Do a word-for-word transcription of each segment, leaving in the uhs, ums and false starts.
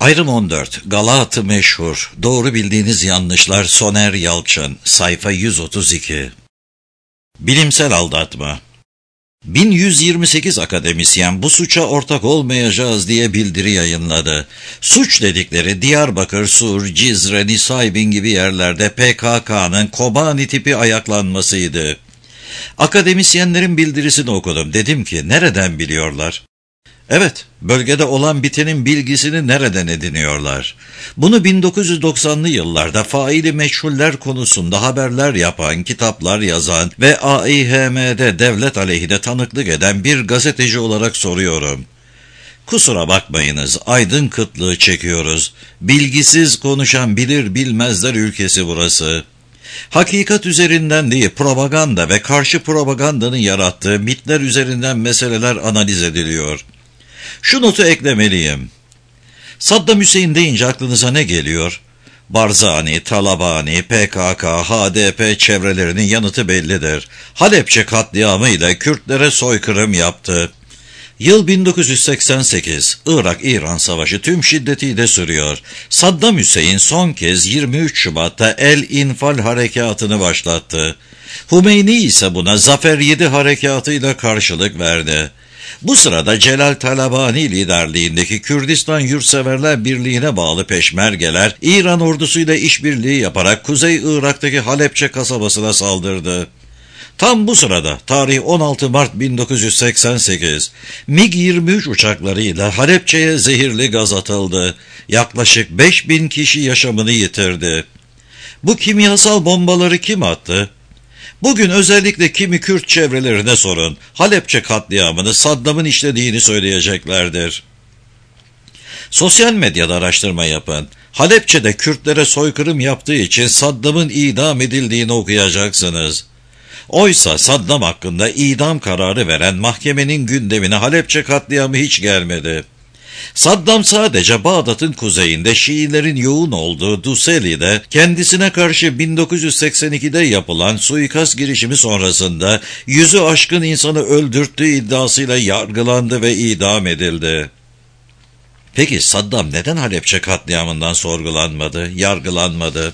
Ayrım on dört. Galat-ı meşhur. Doğru bildiğiniz yanlışlar. Soner Yalçın. Sayfa yüz otuz iki. Bilimsel aldatma. bin yüz yirmi sekiz akademisyen bu suça ortak olmayacağız diye bildiri yayınladı. Suç dedikleri Diyarbakır, Sur, Cizre, Nisaybin gibi yerlerde P K K'nın Kobani tipi ayaklanmasıydı. Akademisyenlerin bildirisini okudum. Dedim ki nereden biliyorlar? Evet, bölgede olan bitenin bilgisini nereden ediniyorlar? Bunu bin dokuz yüz doksanlı yıllarda faili meçhuller konusunda haberler yapan, kitaplar yazan ve A İ H M'de devlet aleyhine tanıklık eden bir gazeteci olarak soruyorum. Kusura bakmayınız, aydın kıtlığı çekiyoruz. Bilgisiz konuşan bilir bilmezler ülkesi burası. Hakikat üzerinden değil, propaganda ve karşı propagandanın yarattığı mitler üzerinden meseleler analiz ediliyor. Şu notu eklemeliyim. Saddam Hüseyin deyince aklınıza ne geliyor? Barzani, Talabani, P K K, H D P çevrelerinin yanıtı bellidir. Halepçe katliamıyla Kürtlere soykırım yaptı. Yıl bin dokuz yüz seksen sekiz, Irak-İran Savaşı tüm şiddetiyle sürüyor. Saddam Hüseyin son kez yirmi üç Şubat'ta El-İnfal harekatını başlattı. Hümeyni ise buna Zafer yedi harekatıyla karşılık verdi. Bu sırada Celal Talabani liderliğindeki Kürdistan Yurtseverler Birliği'ne bağlı peşmergeler, İran ordusuyla işbirliği yaparak Kuzey Irak'taki Halepçe kasabasına saldırdı. Tam bu sırada, tarih on altı Mart bin dokuz yüz seksen sekiz, MiG yirmi üç uçaklarıyla Halepçe'ye zehirli gaz atıldı. Yaklaşık beş bin kişi yaşamını yitirdi. Bu kimyasal bombaları kim attı? Bugün özellikle kimi Kürt çevrelerine sorun, Halepçe katliamını Saddam'ın işlediğini söyleyeceklerdir. Sosyal medyada araştırma yapın. Halepçe'de Kürtlere soykırım yaptığı için Saddam'ın idam edildiğini okuyacaksınız. Oysa Saddam hakkında idam kararı veren mahkemenin gündemine Halepçe katliamı hiç gelmedi. Saddam sadece Bağdat'ın kuzeyinde Şiilerin yoğun olduğu Duseli'de kendisine karşı bin dokuz yüz seksen ikide yapılan suikast girişimi sonrasında yüzü aşkın insanı öldürttüğü iddiasıyla yargılandı ve idam edildi. Peki Saddam neden Halepçe katliamından sorgulanmadı, yargılanmadı?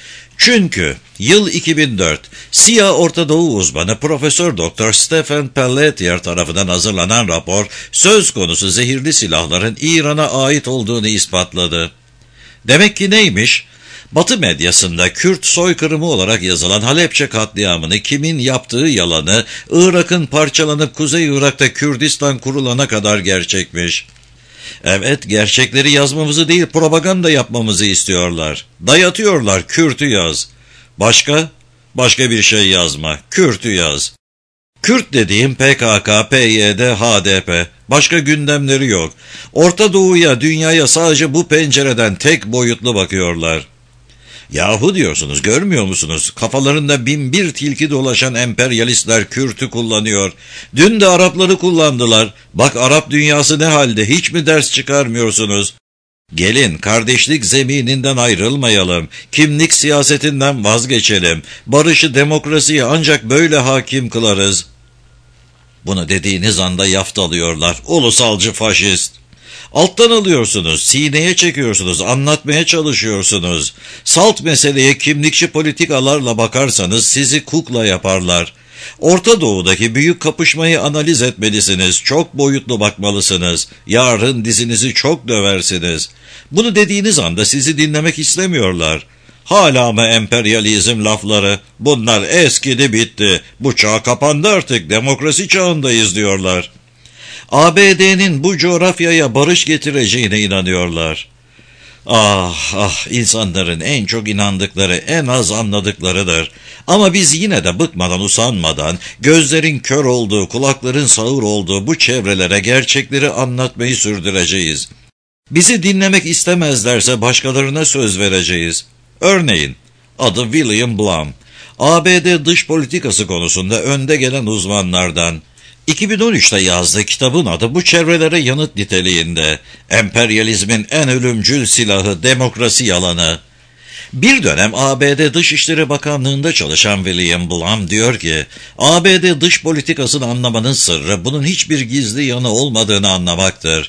Çünkü yıl iki bin dört, Siyah Orta Doğu uzmanı Profesör Doktor Stephen Pelletier tarafından hazırlanan rapor, söz konusu zehirli silahların İran'a ait olduğunu ispatladı. Demek ki neymiş? Batı medyasında Kürt soykırımı olarak yazılan Halepçe katliamını kimin yaptığı yalanı, Irak'ın parçalanıp Kuzey Irak'ta Kürdistan kurulana kadar gerçekmiş. Evet, gerçekleri yazmamızı değil, propaganda yapmamızı istiyorlar. Dayatıyorlar, Kürt'ü yaz. Başka? Başka bir şey yazma, Kürt'ü yaz. Kürt dediğim P K K, P Y D, H D P. Başka gündemleri yok. Orta Doğu'ya, dünyaya sadece bu pencereden tek boyutlu bakıyorlar. Yahu diyorsunuz, görmüyor musunuz? Kafalarında bin bir tilki dolaşan emperyalistler Kürt'ü kullanıyor. Dün de Arapları kullandılar. Bak Arap dünyası ne halde, hiç mi ders çıkarmıyorsunuz? Gelin kardeşlik zemininden ayrılmayalım. Kimlik siyasetinden vazgeçelim. Barışı, demokrasiyi ancak böyle hakim kılarız. Bunu dediğiniz anda yaftalıyorlar. Ulusalcı faşist. Alttan alıyorsunuz, sineye çekiyorsunuz, anlatmaya çalışıyorsunuz. Salt meseleye kimlikçi politikalarla bakarsanız sizi kukla yaparlar. Orta Doğu'daki büyük kapışmayı analiz etmelisiniz, çok boyutlu bakmalısınız. Yarın dizinizi çok döversiniz. Bunu dediğiniz anda sizi dinlemek istemiyorlar. Hala mı emperyalizm lafları? Bunlar eskidi bitti. Bu çağ kapandı artık, demokrasi çağındayız diyorlar. A B D'nin bu coğrafyaya barış getireceğine inanıyorlar. Ah ah, insanların en çok inandıkları, en az anladıklarıdır. Ama biz yine de bıkmadan, usanmadan, gözlerin kör olduğu, kulakların sağır olduğu bu çevrelere gerçekleri anlatmayı sürdüreceğiz. Bizi dinlemek istemezlerse başkalarına söz vereceğiz. Örneğin, adı William Blum, A B D dış politikası konusunda önde gelen uzmanlardan. iki bin on üçte yazdığı kitabın adı bu çevrelere yanıt niteliğinde. Emperyalizmin en ölümcül silahı, demokrasi yalanı. Bir dönem A B D Dışişleri Bakanlığı'nda çalışan William Blum diyor ki, A B D dış politikasını anlamanın sırrı bunun hiçbir gizli yanı olmadığını anlamaktır.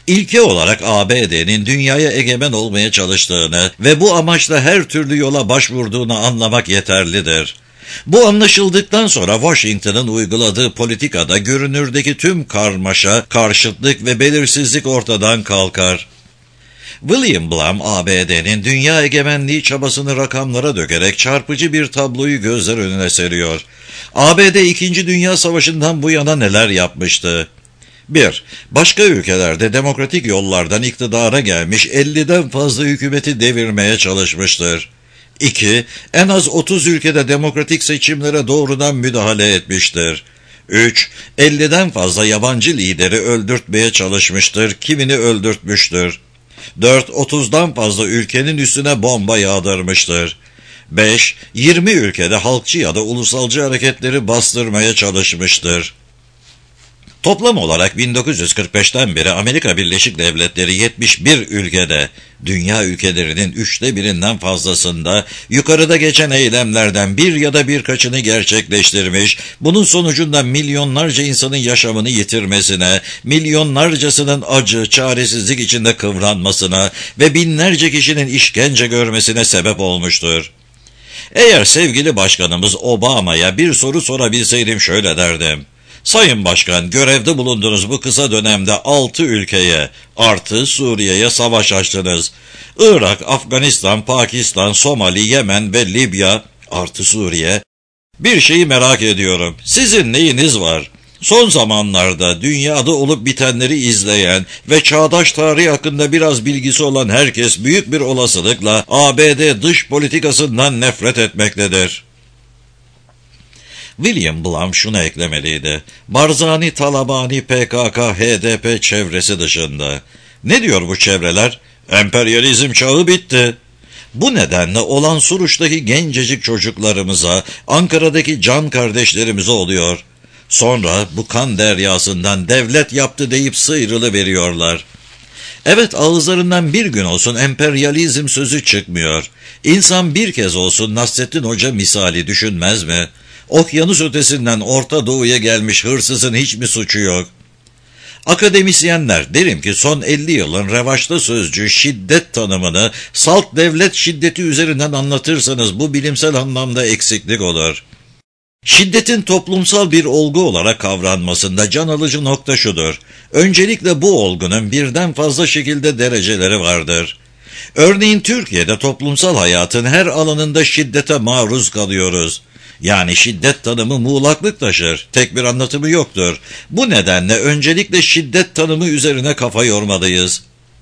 İlke olarak A B D'nin dünyaya egemen olmaya çalıştığını ve bu amaçla her türlü yola başvurduğunu anlamak yeterlidir. Bu anlaşıldıktan sonra Washington'ın uyguladığı politikada görünürdeki tüm karmaşa, karşıtlık ve belirsizlik ortadan kalkar. William Blum, A B D'nin dünya egemenliği çabasını rakamlara dökerek çarpıcı bir tabloyu gözler önüne seriyor. A B D İkinci Dünya Savaşı'ndan bu yana neler yapmıştı? bir Başka ülkelerde demokratik yollardan iktidara gelmiş elliden fazla hükümeti devirmeye çalışmıştır. iki En az otuz ülkede demokratik seçimlere doğrudan müdahale etmiştir. üç elliden fazla yabancı lideri öldürtmeye çalışmıştır, kimini öldürtmüştür. dört otuzdan fazla ülkenin üstüne bomba yağdırmıştır. beş yirmi ülkede halkçı ya da ulusalcı hareketleri bastırmaya çalışmıştır. Toplam olarak bin dokuz yüz kırk beşten beri Amerika Birleşik Devletleri yetmiş bir ülkede, dünya ülkelerinin üçte birinden fazlasında yukarıda geçen eylemlerden bir ya da birkaçını gerçekleştirmiş, bunun sonucunda milyonlarca insanın yaşamını yitirmesine, milyonlarcasının acı, çaresizlik içinde kıvranmasına ve binlerce kişinin işkence görmesine sebep olmuştur. Eğer sevgili başkanımız Obama'ya bir soru sorabilseydim şöyle derdim: Sayın Başkan, görevde bulunduğunuz bu kısa dönemde altı ülkeye artı Suriye'ye savaş açtınız. Irak, Afganistan, Pakistan, Somali, Yemen ve Libya artı Suriye. Bir şeyi merak ediyorum. Sizin neyiniz var? Son zamanlarda dünyada olup bitenleri izleyen ve çağdaş tarih hakkında biraz bilgisi olan herkes büyük bir olasılıkla A B D dış politikasından nefret etmektedir. William Blum şunu eklemeliydi: Barzani, Talabani, P K K, H D P çevresi dışında. Ne diyor bu çevreler? Emperyalizm çağı bitti. Bu nedenle olan Suruç'taki gencecik çocuklarımıza, Ankara'daki can kardeşlerimize oluyor. Sonra bu kan deryasından devlet yaptı deyip sıyrılıveriyorlar. Evet, ağızlarından bir gün olsun emperyalizm sözü çıkmıyor. İnsan bir kez olsun Nasrettin Hoca misali düşünmez mi? Okyanus ötesinden Orta Doğu'ya gelmiş hırsızın hiç mi suçu yok? Akademisyenler, derim ki son elli yılın revaçta sözcü şiddet tanımını salt devlet şiddeti üzerinden anlatırsanız bu bilimsel anlamda eksiklik olur. Şiddetin toplumsal bir olgu olarak kavranmasında can alıcı nokta şudur: öncelikle bu olgunun birden fazla şekilde dereceleri vardır. Örneğin Türkiye'de toplumsal hayatın her alanında şiddete maruz kalıyoruz. Yani şiddet tanımı muğlaklık taşır, tek bir anlatımı yoktur. Bu nedenle öncelikle şiddet tanımı üzerine kafa yormalıyız.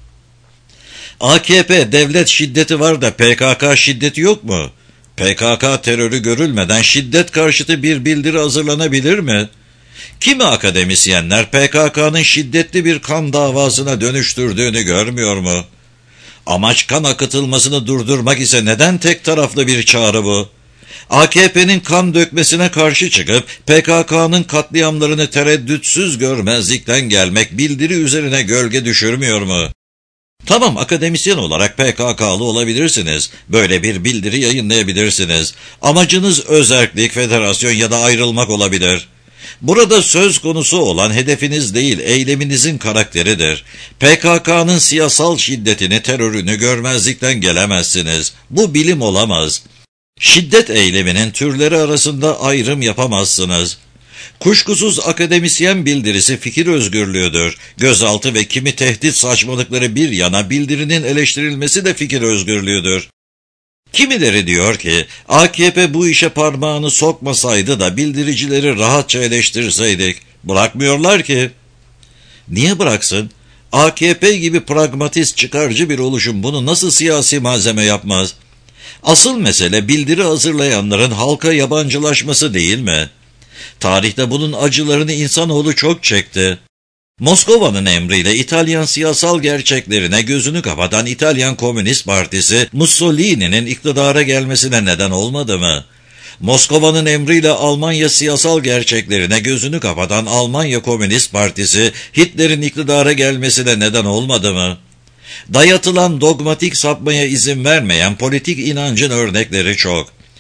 A K P devlet şiddeti var da P K K şiddeti yok mu? P K K terörü görülmeden şiddet karşıtı bir bildiri hazırlanabilir mi? Kimi akademisyenler P K K'nın şiddetli bir kan davasına dönüştürdüğünü görmüyor mu? Amaç kan akıtılmasını durdurmak ise neden tek taraflı bir çağrı bu? A K P'nin kan dökmesine karşı çıkıp P K K'nın katliamlarını tereddütsüz görmezlikten gelmek bildiri üzerine gölge düşürmüyor mu? Tamam, akademisyen olarak P K K'lı olabilirsiniz. Böyle bir bildiri yayınlayabilirsiniz. Amacınız özerklik, federasyon ya da ayrılmak olabilir. Burada söz konusu olan hedefiniz değil, eyleminizin karakteridir. P K K'nın siyasal şiddetini, terörünü görmezlikten gelemezsiniz. Bu bilim olamaz. Şiddet eyleminin türleri arasında ayrım yapamazsınız. Kuşkusuz akademisyen bildirisi fikir özgürlüğüdür. Gözaltı ve kimi tehdit saçmalıkları bir yana, bildirinin eleştirilmesi de fikir özgürlüğüdür. Kimileri diyor ki A K P bu işe parmağını sokmasaydı da bildiricileri rahatça eleştirseydik. Bırakmıyorlar ki. Niye bıraksın? A K P gibi pragmatist, çıkarcı bir oluşum bunu nasıl siyasi malzeme yapmaz? Asıl mesele bildiri hazırlayanların halka yabancılaşması değil mi? Tarihte bunun acılarını insanoğlu çok çekti. Moskova'nın emriyle İtalyan siyasal gerçeklerine gözünü kapatan İtalyan Komünist Partisi, Mussolini'nin iktidara gelmesine neden olmadı mı? Moskova'nın emriyle Almanya siyasal gerçeklerine gözünü kapatan Almanya Komünist Partisi, Hitler'in iktidara gelmesine neden olmadı mı? Dayatılan dogmatik sapmaya izin vermeyen politik inancın örnekleri çok.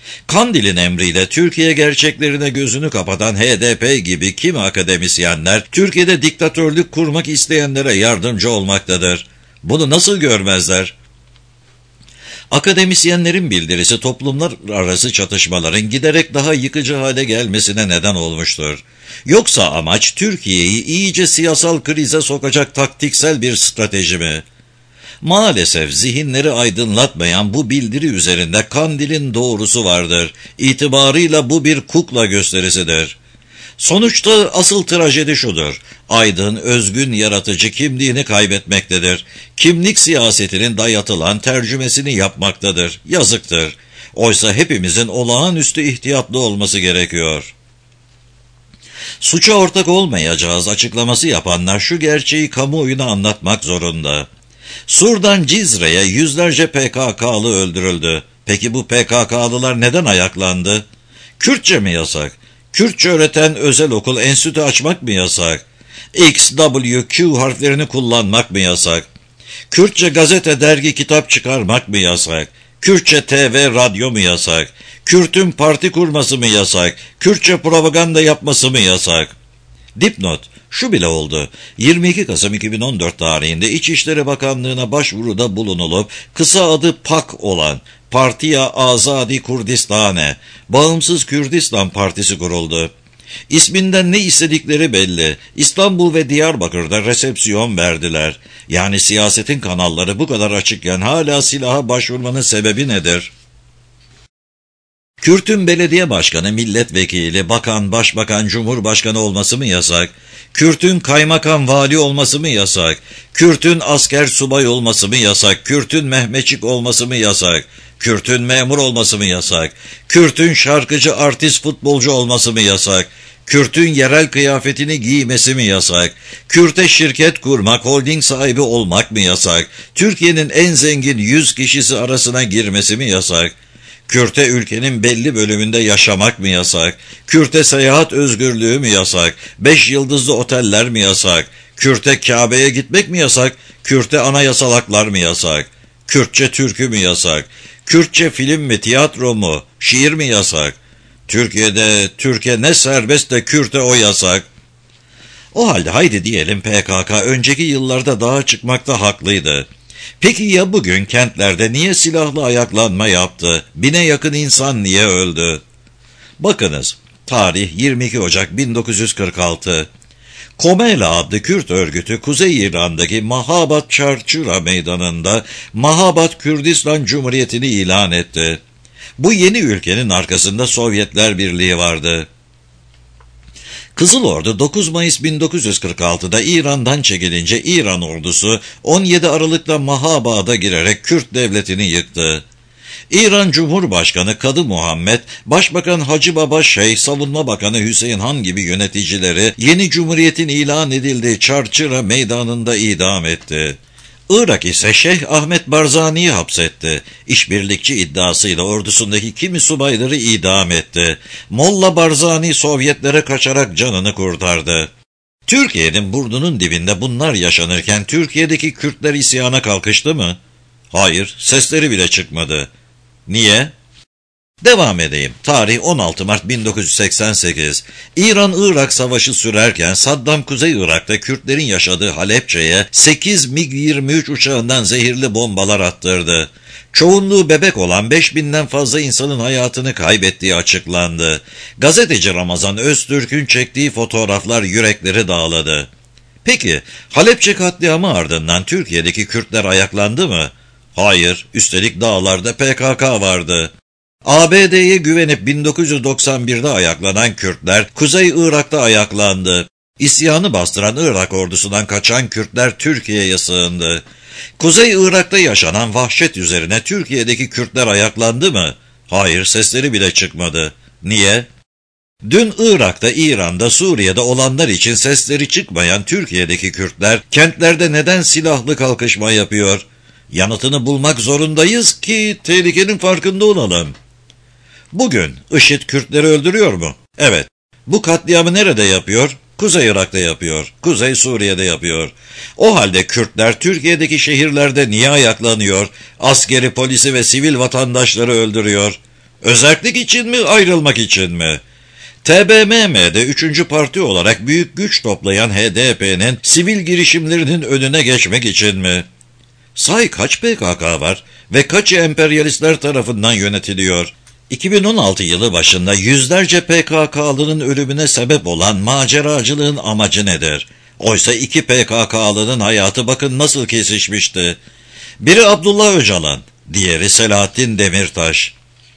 Kandil'in emriyle Türkiye gerçeklerine gözünü kapatan H D P gibi kimi akademisyenler Türkiye'de diktatörlük kurmak isteyenlere yardımcı olmaktadır. Bunu nasıl görmezler? Akademisyenlerin bildirisi toplumlar arası çatışmaların giderek daha yıkıcı hale gelmesine neden olmuştur. Yoksa amaç Türkiye'yi iyice siyasal krize sokacak taktiksel bir strateji mi? Maalesef zihinleri aydınlatmayan bu bildiri üzerinde Kandil'in doğrusu vardır. İtibarıyla bu bir kukla gösterisidir. Sonuçta asıl trajedi şudur: aydın, özgün, yaratıcı kimliğini kaybetmektedir. Kimlik siyasetinin dayatılan tercümesini yapmaktadır. Yazıktır. Oysa hepimizin olağanüstü ihtiyatlı olması gerekiyor. Suça ortak olmayacağız açıklaması yapanlar şu gerçeği kamuoyuna anlatmak zorunda. Sur'dan Cizre'ye yüzlerce P K K'lı öldürüldü. Peki bu P K K'lılar neden ayaklandı? Kürtçe mi yasak? Kürtçe öğreten özel okul, enstitü açmak mı yasak? X, W, Q harflerini kullanmak mı yasak? Kürtçe gazete, dergi, kitap çıkarmak mı yasak? Kürtçe T V, radyo mu yasak? Kürt'ün parti kurması mı yasak? Kürtçe propaganda yapması mı yasak? Dipnot: şu bile oldu. yirmi iki Kasım iki bin on dört tarihinde İçişleri Bakanlığı'na başvuruda bulunulup kısa adı PAK olan Partiya Azadi Kurdistane, Bağımsız Kürdistan Partisi kuruldu. İsminden ne istedikleri belli. İstanbul ve Diyarbakır'da resepsiyon verdiler. Yani siyasetin kanalları bu kadar açıkken hala silaha başvurmanın sebebi nedir? Kürt'ün belediye başkanı, milletvekili, bakan, başbakan, cumhurbaşkanı olması mı yasak? Kürt'ün kaymakam, vali olması mı yasak? Kürt'ün asker subay olması mı yasak? Kürt'ün Mehmetçik olması mı yasak? Kürt'ün memur olması mı yasak? Kürt'ün şarkıcı, artist, futbolcu olması mı yasak? Kürt'ün yerel kıyafetini giymesi mi yasak? Kürt'e şirket kurmak, holding sahibi olmak mı yasak? Türkiye'nin en zengin yüz kişisi arasına girmesi mi yasak? Kürt'e ülkenin belli bölümünde yaşamak mı yasak? Kürt'e seyahat özgürlüğü mü yasak? Beş yıldızlı oteller mi yasak? Kürt'e Kabe'ye gitmek mi yasak? Kürt'e anayasal haklar mı yasak? Kürtçe türkü mü yasak? Kürtçe film mi, tiyatro mu, şiir mi yasak? Türkiye'de Türkiye ne serbest de Kürt'e o yasak. O halde haydi diyelim P K K önceki yıllarda dağa çıkmakta haklıydı. Peki ya bugün kentlerde niye silahlı ayaklanma yaptı? Bine yakın insan niye öldü? Bakınız, tarih yirmi iki Ocak bin dokuz yüz kırk altı. Komela adlı Kürt örgütü Kuzey İran'daki Mahabat Çarçıra meydanında Mahabat Kürdistan Cumhuriyeti'ni ilan etti. Bu yeni ülkenin arkasında Sovyetler Birliği vardı. Kızıl Ordu dokuz Mayıs bin dokuz yüz kırk altıda İran'dan çekilince İran ordusu on yedi Aralık'ta Mahabad'a girerek Kürt devletini yıktı. İran Cumhurbaşkanı Kadı Muhammed, Başbakan Hacı Baba Şeyh, Savunma Bakanı Hüseyin Han gibi yöneticileri yeni cumhuriyetin ilan edildiği Çarçıra meydanında idam etti. Irak ise Şeyh Ahmet Barzani'yi hapsetti. İşbirlikçi iddiasıyla ordusundaki kimi subayları idam etti. Molla Barzani Sovyetlere kaçarak canını kurtardı. Türkiye'nin burnunun dibinde bunlar yaşanırken Türkiye'deki Kürtler isyana kalkıştı mı? Hayır, sesleri bile çıkmadı. Niye? Devam edeyim. Tarih on altı Mart bin dokuz yüz seksen sekiz. İran-Irak savaşı sürerken Saddam Kuzey Irak'ta Kürtlerin yaşadığı Halepçe'ye sekiz MiG yirmi üç uçağından zehirli bombalar attırdı. Çoğunluğu bebek olan beş binden fazla insanın hayatını kaybettiği açıklandı. Gazeteci Ramazan Öztürk'ün çektiği fotoğraflar yürekleri dağladı. Peki, Halepçe katliamı ardından Türkiye'deki Kürtler ayaklandı mı? Hayır, üstelik dağlarda P K K vardı. A B D'ye güvenip bin dokuz yüz doksan birde ayaklanan Kürtler Kuzey Irak'ta ayaklandı. İsyanı bastıran Irak ordusundan kaçan Kürtler Türkiye'ye sığındı. Kuzey Irak'ta yaşanan vahşet üzerine Türkiye'deki Kürtler ayaklandı mı? Hayır, sesleri bile çıkmadı. Niye? Dün Irak'ta, İran'da, Suriye'de olanlar için sesleri çıkmayan Türkiye'deki Kürtler kentlerde neden silahlı kalkışma yapıyor? Yanıtını bulmak zorundayız ki tehlikenin farkında olalım. Bugün IŞİD Kürtleri öldürüyor mu? Evet. Bu katliamı nerede yapıyor? Kuzey Irak'ta yapıyor. Kuzey Suriye'de yapıyor. O halde Kürtler Türkiye'deki şehirlerde niye ayaklanıyor? Askeri, polisi ve sivil vatandaşları öldürüyor. Özerklik için mi, ayrılmak için mi? T B M M'de üçüncü parti olarak büyük güç toplayan H D P'nin sivil girişimlerinin önüne geçmek için mi? Sahi kaç P K K var ve kaçı emperyalistler tarafından yönetiliyor? iki bin on altı yılı başında yüzlerce P K K'lının ölümüne sebep olan maceracılığın amacı nedir? Oysa iki P K K'lının hayatı bakın nasıl kesişmişti. Biri Abdullah Öcalan, diğeri Selahattin Demirtaş.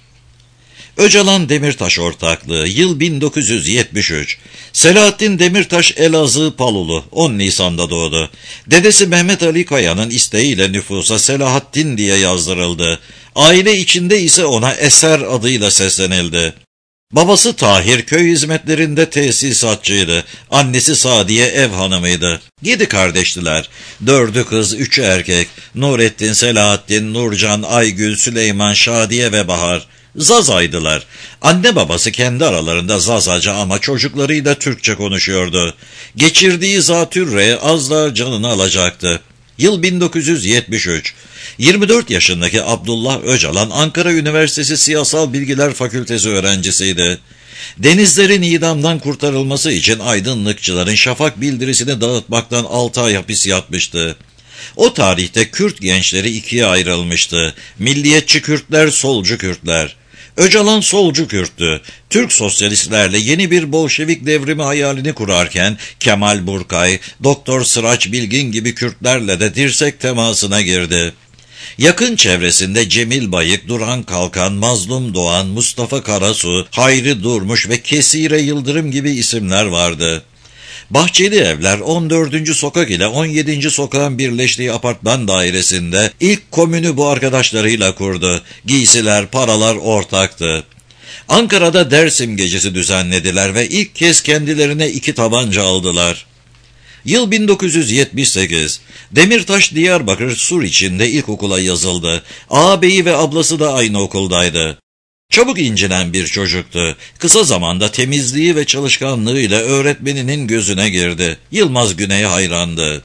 Öcalan-Demirtaş ortaklığı, yıl bin dokuz yüz yetmiş üç. Selahattin Demirtaş Elazığ Palulu, on Nisan'da doğdu. Dedesi Mehmet Ali Kaya'nın isteğiyle nüfusa Selahattin diye yazdırıldı. Aile içinde ise ona Eser adıyla seslenildi. Babası Tahir köy hizmetlerinde tesisatçıydı. Annesi Sadiye ev hanımıydı. Yedi kardeştiler. Dördü kız, üçü erkek. Nurettin, Selahattin, Nurcan, Aygül, Süleyman, Şadiye ve Bahar. Zazaydılar. Anne babası kendi aralarında Zazaca ama çocuklarıyla Türkçe konuşuyordu. Geçirdiği zatürre az da canını alacaktı. Yıl bin dokuz yüz yetmiş üç. yirmi dört yaşındaki Abdullah Öcalan Ankara Üniversitesi Siyasal Bilgiler Fakültesi öğrencisiydi. Denizlerin idamdan kurtarılması için aydınlıkçıların şafak bildirisini dağıtmaktan altı ay hapis yatmıştı. O tarihte Kürt gençleri ikiye ayrılmıştı. Milliyetçi Kürtler, solcu Kürtler. Öcalan solcu Kürttü. Türk sosyalistlerle yeni bir Bolşevik devrimi hayalini kurarken Kemal Burkay, Doktor Sıraç Bilgin gibi Kürtlerle de dirsek temasına girdi. Yakın çevresinde Cemil Bayık, Duran Kalkan, Mazlum Doğan, Mustafa Karasu, Hayri Durmuş ve Kesire Yıldırım gibi isimler vardı. Bahçeli Evler on dördüncü sokak ile on yedinci sokağın birleştiği apartman dairesinde ilk komünü bu arkadaşlarıyla kurdu. Giysiler, paralar ortaktı. Ankara'da Dersim gecesi düzenlediler ve ilk kez kendilerine iki tabanca aldılar. Yıl bin dokuz yüz yetmiş sekiz. Demirtaş Diyarbakır Suriçi'nde ilkokula yazıldı. Ağabeyi ve ablası da aynı okuldaydı. Çabuk incinen bir çocuktu. Kısa zamanda temizliği ve çalışkanlığıyla öğretmeninin gözüne girdi. Yılmaz Güney'e hayrandı.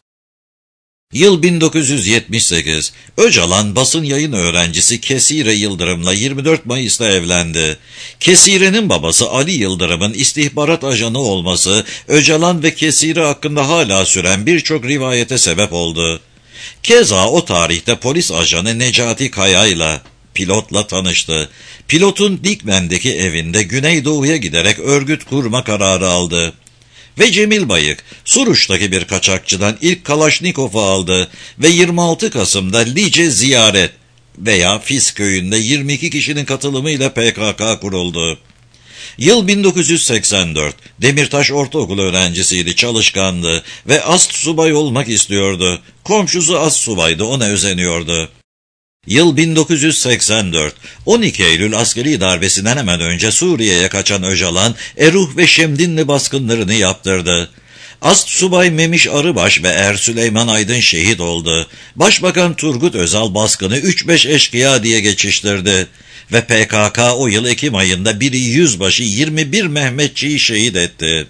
Yıl bin dokuz yüz yetmiş sekiz. Öcalan basın yayın öğrencisi Kesire Yıldırım'la yirmi dört Mayıs'ta evlendi. Kesire'nin babası Ali Yıldırım'ın istihbarat ajanı olması Öcalan ve Kesire hakkında hala süren birçok rivayete sebep oldu. Keza o tarihte polis ajanı Necati Kaya'yla, pilotla tanıştı. Pilotun Dikmen'deki evinde Güneydoğu'ya giderek örgüt kurma kararı aldı. Ve Cemil Bayık, Suruç'taki bir kaçakçıdan ilk Kalaşnikov'u aldı ve yirmi altı Kasım'da Lice Ziyaret veya Fis köyünde yirmi iki kişinin katılımıyla P K K kuruldu. Yıl bin dokuz yüz seksen dört. Demirtaş ortaokul öğrencisiydi, çalışkandı ve astsubay olmak istiyordu. Komşusu astsubaydı, ona özeniyordu. Yıl bin dokuz yüz seksen dört. on iki Eylül askeri darbesinden hemen önce Suriye'ye kaçan Öcalan, Eruh ve Şemdinli baskınlarını yaptırdı. Astsubay Memiş Arıbaş ve Er Süleyman Aydın şehit oldu. Başbakan Turgut Özal baskını üç beş eşkıya diye geçiştirdi. Ve P K K o yıl Ekim ayında biri yüzbaşı yirmi bir Mehmetçiyi şehit etti.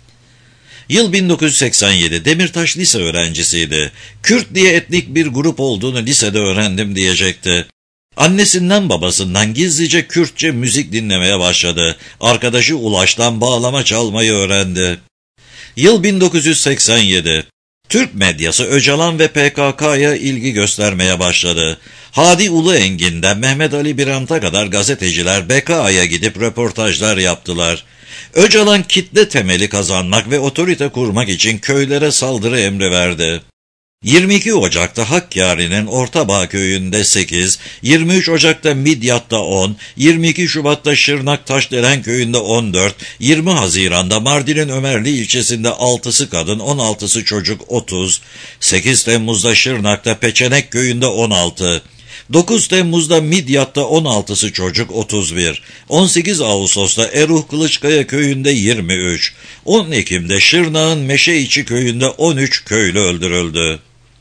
Yıl bin dokuz yüz seksen yedi. Demirtaş lise öğrencisiydi. Kürt diye etnik bir grup olduğunu lisede öğrendim diyecekti. Annesinden babasından gizlice Kürtçe müzik dinlemeye başladı. Arkadaşı Ulaş'tan bağlama çalmayı öğrendi. Yıl bin dokuz yüz seksen yedi. Türk medyası Öcalan ve P K K'ya ilgi göstermeye başladı. Hadi Ulu Engin'den Mehmet Ali Birant'a kadar gazeteciler B K A'ya gidip röportajlar yaptılar. Öcalan kitle temeli kazanmak ve otorite kurmak için köylere saldırı emri verdi. yirmi iki Ocak'ta Hakkari'nin Ortabağ köyünde sekiz, yirmi üç Ocak'ta Midyat'ta on, yirmi iki Şubat'ta Şırnak Taşdelen köyünde on dört, yirmi Haziran'da Mardin'in Ömerli ilçesinde altısı kadın, on altısı çocuk otuz, sekiz Temmuz'da Şırnak'ta Peçenek köyünde on altı, dokuz Temmuz'da Midyat'ta on altısı çocuk otuz bir, on sekiz Ağustos'ta Eruh Kılıçkaya köyünde yirmi üç, on Ekim'de Şırnak'ın Meşeiçi köyünde on üç köylü öldürüldü.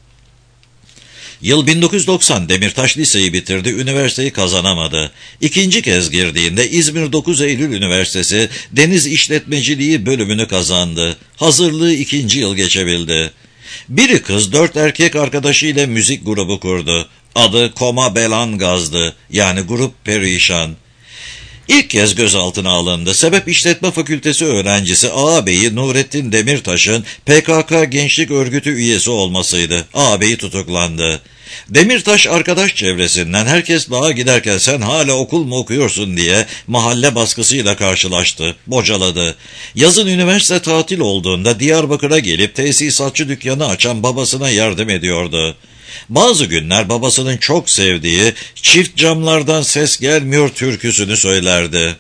Yıl bin dokuz yüz doksan. Demirtaş liseyi bitirdi, üniversiteyi kazanamadı. İkinci kez girdiğinde İzmir dokuz Eylül Üniversitesi Deniz İşletmeciliği bölümünü kazandı. Hazırlığı ikinci yıl geçebildi. Biri kız, dört erkek arkadaşıyla müzik grubu kurdu. Adı Koma Belangaz'dı, yani grup Perişan. İlk kez gözaltına alındı. Sebep işletme fakültesi öğrencisi ağabeyi Nurettin Demirtaş'ın P K K Gençlik Örgütü üyesi olmasıydı. Ağabeyi tutuklandı. Demirtaş arkadaş çevresinden herkes dağa giderken sen hala okul mu okuyorsun diye mahalle baskısıyla karşılaştı, bocaladı. Yazın üniversite tatil olduğunda Diyarbakır'a gelip tesisatçı dükkanı açan babasına yardım ediyordu. Bazı günler babasının çok sevdiği "Çift camlardan ses gelmiyor" türküsünü söylerdi.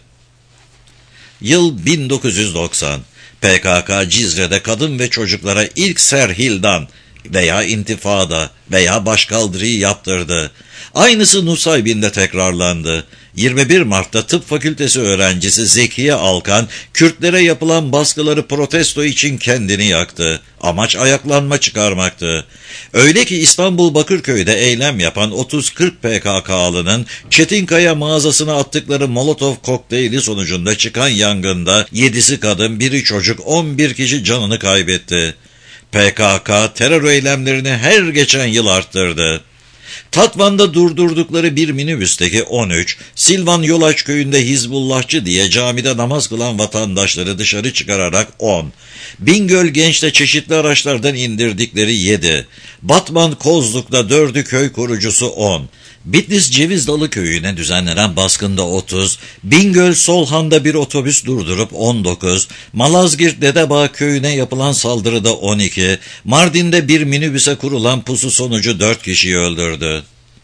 Yıl bin dokuz yüz doksan. P K K Cizre'de kadın ve çocuklara ilk serhildan veya intifada veya başkaldırıyı yaptırdı. Aynısı Nusaybin'de tekrarlandı. yirmi bir Mart'ta tıp fakültesi öğrencisi Zekiye Alkan, Kürtlere yapılan baskıları protesto için kendini yaktı. Amaç ayaklanma çıkarmaktı. Öyle ki İstanbul Bakırköy'de eylem yapan otuz kırk P K K'lının Çetinkaya mağazasına attıkları Molotov kokteyli sonucunda çıkan yangında yedisi kadın, biri çocuk, on bir kişi canını kaybetti. P K K terör eylemlerini her geçen yıl arttırdı. Tatvan'da durdurdukları bir minibüsteki on üç, Silvan Yolaç köyünde Hizbullahçı diye camide namaz kılan vatandaşları dışarı çıkararak on, Bingöl Genç'te çeşitli araçlardan indirdikleri yedi, Batman Kozluk'ta dördü köy korucusu on, Bitlis Cevizdalı köyüne düzenlenen baskında otuz, Bingöl Solhan'da bir otobüs durdurup on dokuz, Malazgirt Dedebağ köyüne yapılan saldırıda on iki, Mardin'de bir minibüse kurulan pusu sonucu dört kişiyi öldürdü.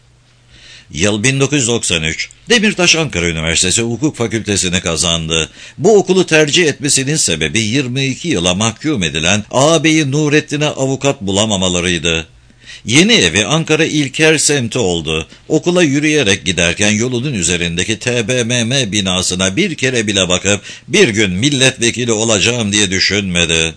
Yıl bin dokuz yüz doksan üç. Demirtaş Ankara Üniversitesi Hukuk Fakültesini kazandı. Bu okulu tercih etmesinin sebebi yirmi iki yıla mahkum edilen ağabeyi Nurettin'e avukat bulamamalarıydı. Yeni evi Ankara İlker semti oldu. Okula yürüyerek giderken yolunun üzerindeki T B M M binasına bir kere bile bakıp bir gün milletvekili olacağım diye düşünmedi.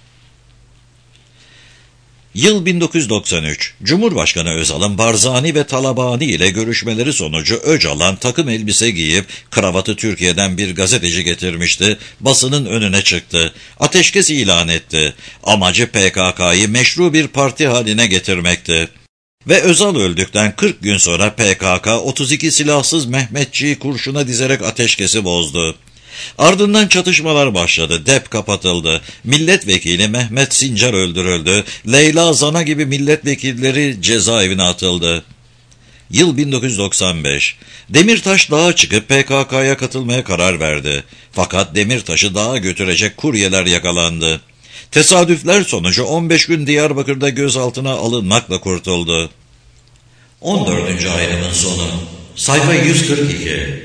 Yıl bin dokuz yüz doksan üç. Cumhurbaşkanı Özal'ın Barzani ve Talabani ile görüşmeleri sonucu Öcalan takım elbise giyip kravatı Türkiye'den bir gazeteci getirmişti. Basının önüne çıktı. Ateşkes ilan etti. Amacı P K K'yı meşru bir parti haline getirmekti. Ve Özal öldükten kırk gün sonra P K K otuz iki silahsız Mehmetçiyi kurşuna dizerek ateşkesi bozdu. Ardından çatışmalar başladı, dep kapatıldı, milletvekili Mehmet Sincar öldürüldü, Leyla Zana gibi milletvekilleri cezaevine atıldı. Yıl bin dokuz yüz doksan beş. Demirtaş dağa çıkıp P K K'ya katılmaya karar verdi. Fakat Demirtaş'ı dağa götürecek kuryeler yakalandı. Tesadüfler sonucu on beş gün Diyarbakır'da gözaltına alınmakla kurtuldu. on dördüncü ayrımın sonu. Sayfa yüz kırk iki.